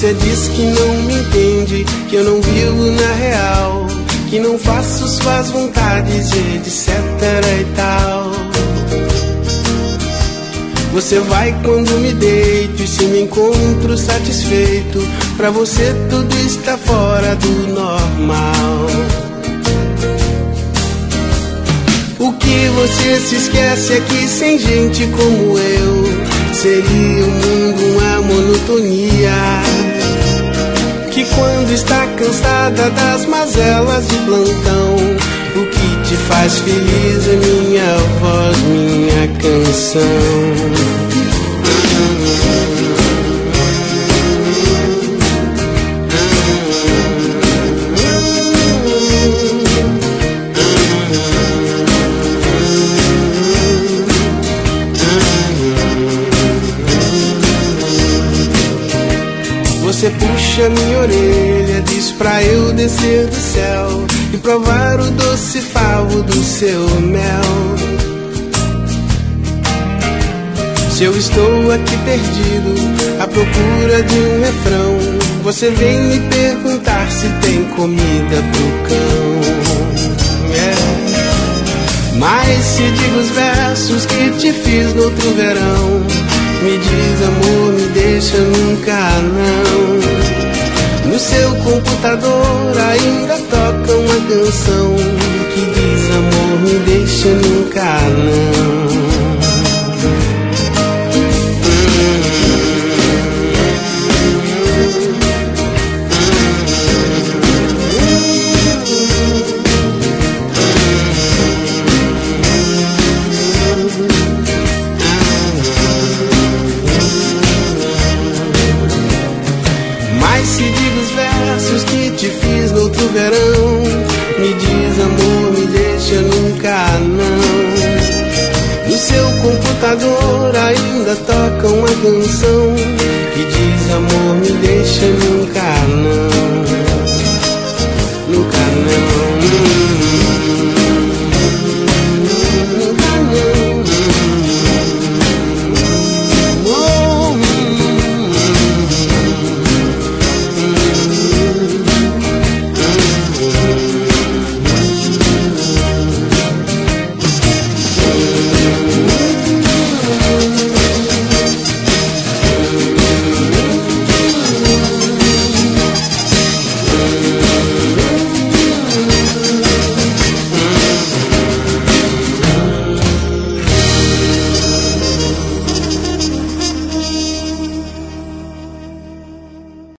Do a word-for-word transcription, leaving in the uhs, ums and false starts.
Você diz que não me entende, que eu não vivo na real, que não faço suas vontades, etc e tal. Você vai quando me deito e se me encontro satisfeito. Pra você tudo está fora do normal. O que você se esquece é que sem gente como eu seria o mundo uma monotonia, que quando está cansada das mazelas de plantão, o que te faz feliz é minha voz, minha canção. Você puxa minha orelha, diz pra eu descer do céu e provar o doce favo do seu mel. Se eu estou aqui perdido, à procura de um refrão, você vem me perguntar se tem comida pro cão. É. Mas se digo os versos que te fiz no outro verão, me diz amor, me deixa nunca não. No seu computador ainda toca uma canção que diz amor, me deixa nunca não. Verão, me diz amor, me deixa nunca não. No seu computador ainda toca uma canção